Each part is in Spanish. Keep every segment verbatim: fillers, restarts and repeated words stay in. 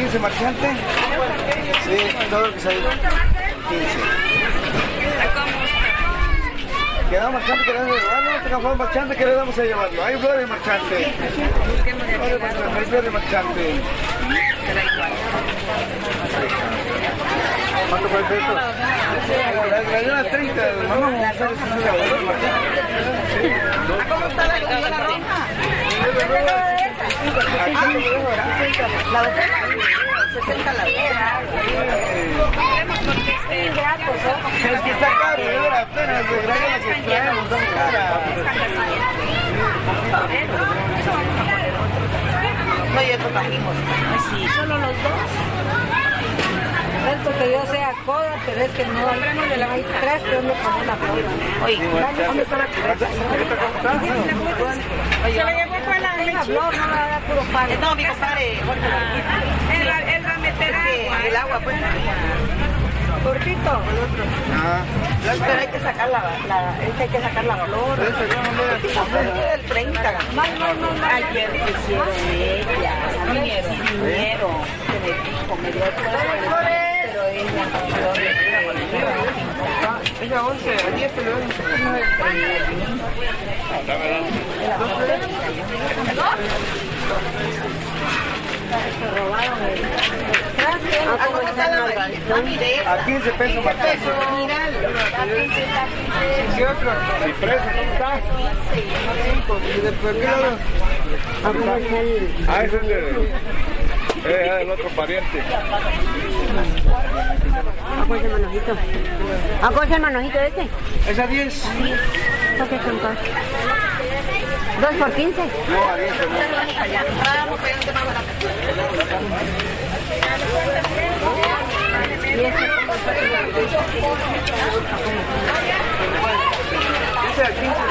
quince marchante. Sí, todo lo que sale. quince. Quedamos marchante que le damos a llevarlo, este campeón marchante que le damos a llevarlo. Hay flores marchante. Hay flores marchante. ¿Cuánto fue el peso? La de una treinta, vamos a hacer ¿Cómo está la gallina roja? La botella, sesenta la botella. Es que está caro, yo la pena de la que traemos, son caras. No, ya trajimos. Sí, solo los dos. Esto que yo sea coda, pero es que no hay, no hay tres, pero no con una flor. Oye, ¿dónde está la creta? Se le llevó con la Una flor, no la da puro pan. no, mi compadre, Él va a meter agua. el agua, pues. Cortito. Ah, Pero hay que sacar la, la, es que hay que sacar la flor. El treinta. No, no, no, no. Ayer quisieron ella, vinieron, vinieron, que me dijo, me dio pero ella ella once, a diez se le dan. Se robaron el... ¿A cómo está la margarita? A quince pesos más pesos. ¿Qué otro? ¿Y preso? ¿Cómo está? cinco. ¿Y después qué lado? Ah, ese es de... Es el otro pariente. ¿A cuál es el manojito? ¿A cuál es el manojito este? ¿Es a diez? ¿Por qué son dos? ¿Dos por quince? No, a diez. Vamos, pégate más barato. ¿Y este? Ese a quince.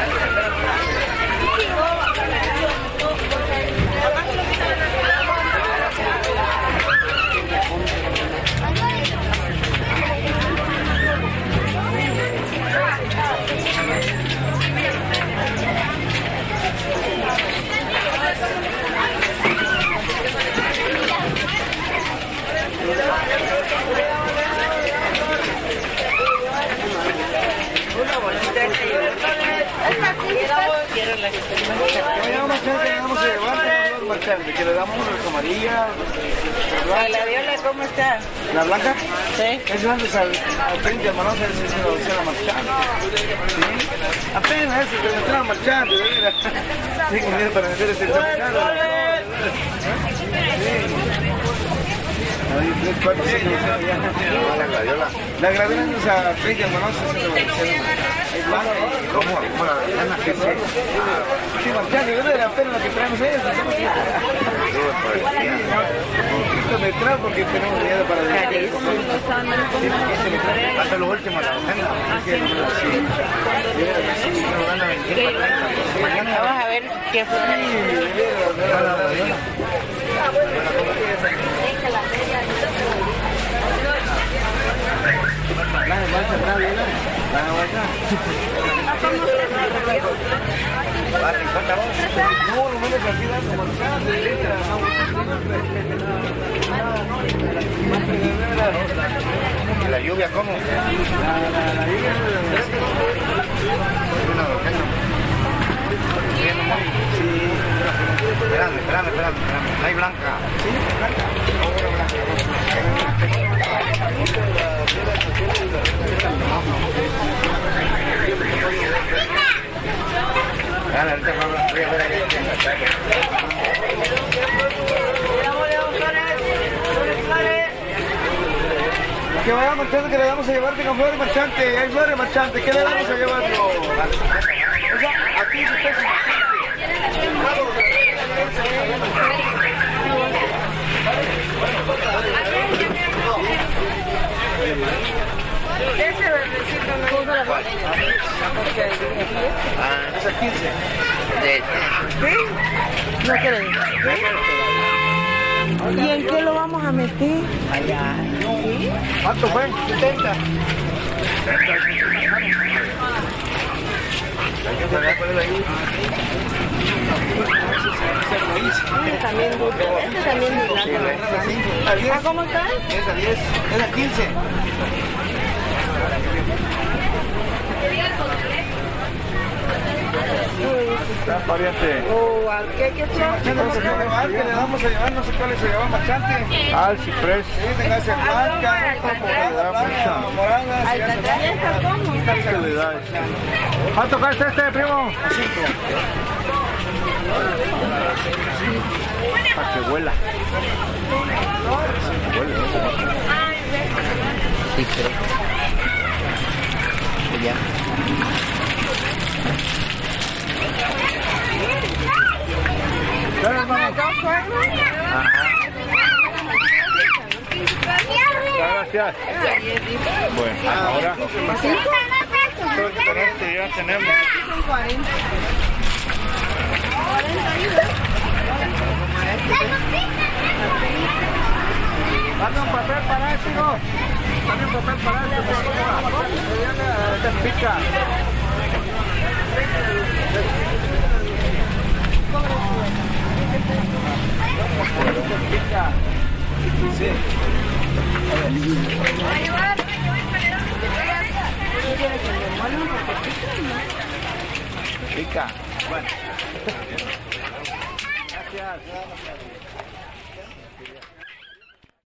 Que le damos las amarillas, La viola, ¿cómo está? la blanca, Sí. es antes al, al frente, hermano, se dice la marchante. ¿Sí? Apenas eso, que le entraba marchante, de veras. Tengo miedo para meter ese marchante. Ahí, tres, cuatro, cinco, ya. La graviola. La graviola es a frente, hermano, es blanca. ¿Cómo? ¿Cómo la graviola? Sí, marchante, de veras, apenas lo que traemos es eso. Esto me trae porque tenemos miedo para decir. Hasta lo último, la botella. Vamos a ver qué fue. No, no me aquí dando marchando, la lluvia, ¿cómo? La lluvia Espérame, espérame, espérame, espérame. Hay blanca. Sí, blanca. Dale, ahorita vamos a ver que vaya marchando, que le vamos a llevar con flores marchante. Hay flores marchante, ¿qué le vamos a llevar? Aquí se está. Ese verdecito no es ¿Cuál? Ah, es a quince. ¿Sí? No creo. ¿Y en qué lo vamos a meter? Allá. ¿Cuánto fue? setenta. ¿Cuál es la ser seis. También dulce. Este también es Sí, esa cinco. ¿A diez? ¿Ah, cómo está? Esa diez. Esa quince. Está pariente. Oh, ¿a ¿qué, qué flor? ¿Qué le vamos a llevar? ¿Qué le vamos a llevar? No sé cuál se lleva bastante. Al ciprés. Sí, tenga esa blanca, morada, morada. ¿Qué le da? ¿Cuánto cuesta este, primo? Cinco. Para que vuela. Huele, Sí, creo. Ya. Dale, hermano. Ajá. Gracias. Bueno, ahora. Con este ya tenemos. Dame un papel para eso, hijo. Dame un papel para eso. Esta pica. Sí. Pica. Bueno. Gracias.